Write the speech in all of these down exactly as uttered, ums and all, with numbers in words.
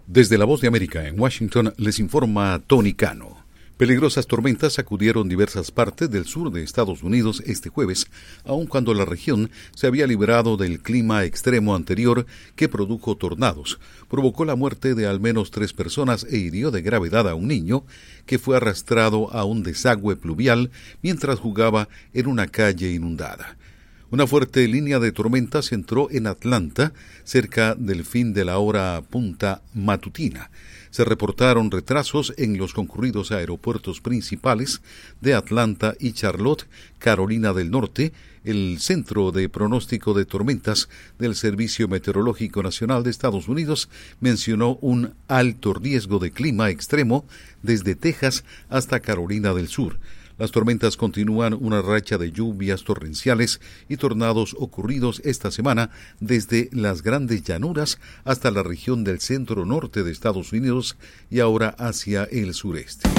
Desde La Voz de América en Washington les informa Tony Cano. Peligrosas tormentas sacudieron diversas partes del sur de Estados Unidos este jueves, aun cuando la región se había librado del clima extremo anterior que produjo tornados, provocó la muerte de al menos tres personas e hirió de gravedad a un niño que fue arrastrado a un desagüe pluvial mientras jugaba en una calle inundada. Una fuerte línea de tormentas entró en Atlanta cerca del fin de la hora punta matutina. Se reportaron retrasos en los concurridos aeropuertos principales de Atlanta y Charlotte, Carolina del Norte. El Centro de Pronóstico de Tormentas del Servicio Meteorológico Nacional de Estados Unidos mencionó un alto riesgo de clima extremo desde Texas hasta Carolina del Sur. Las tormentas continúan una racha de lluvias torrenciales y tornados ocurridos esta semana desde las Grandes Llanuras hasta la región del centro norte de Estados Unidos y ahora hacia el sureste.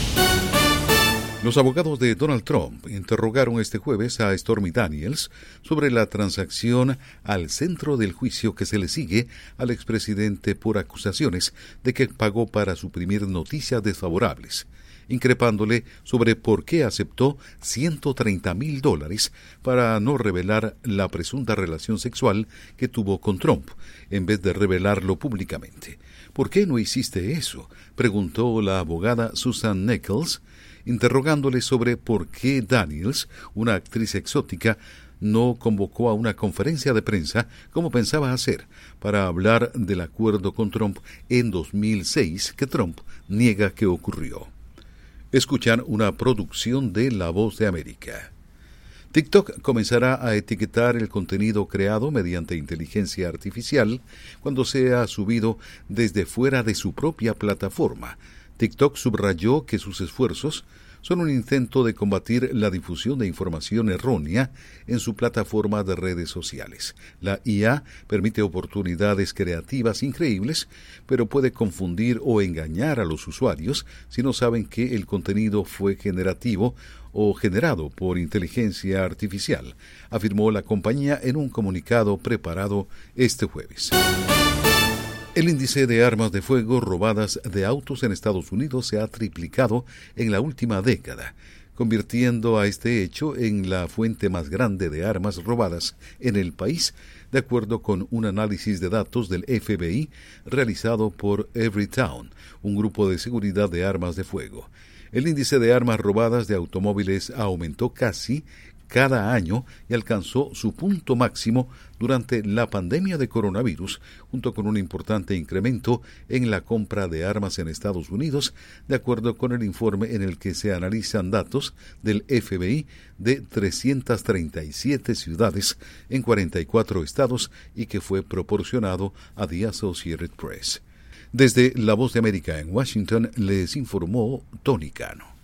Los abogados de Donald Trump interrogaron este jueves a Stormy Daniels sobre la transacción al centro del juicio que se le sigue al expresidente por acusaciones de que pagó para suprimir noticias desfavorables, increpándole sobre por qué aceptó ciento treinta mil dólares para no revelar la presunta relación sexual que tuvo con Trump, en vez de revelarlo públicamente. ¿Por qué no hiciste eso?, preguntó la abogada Susan Nichols, interrogándole sobre por qué Daniels, una actriz exótica, no convocó a una conferencia de prensa como pensaba hacer para hablar del acuerdo con Trump en dos mil seis que Trump niega que ocurrió. Escuchan una producción de La Voz de América. TikTok comenzará a etiquetar el contenido creado mediante inteligencia artificial cuando sea subido desde fuera de su propia plataforma. TikTok subrayó que sus esfuerzos son un intento de combatir la difusión de información errónea en su plataforma de redes sociales. La I A permite oportunidades creativas increíbles, pero puede confundir o engañar a los usuarios si no saben que el contenido fue generativo o generado por inteligencia artificial, afirmó la compañía en un comunicado preparado este jueves. El índice de armas de fuego robadas de autos en Estados Unidos se ha triplicado en la última década, convirtiendo a este hecho en la fuente más grande de armas robadas en el país, de acuerdo con un análisis de datos del F B I realizado por Everytown, un grupo de seguridad de armas de fuego. El índice de armas robadas de automóviles aumentó casi cada año y alcanzó su punto máximo durante la pandemia de coronavirus, junto con un importante incremento en la compra de armas en Estados Unidos, de acuerdo con el informe en el que se analizan datos del F B I de trescientas treinta y siete ciudades en cuarenta y cuatro estados y que fue proporcionado a The Associated Press. Desde La Voz de América en Washington les informó Tony Cano.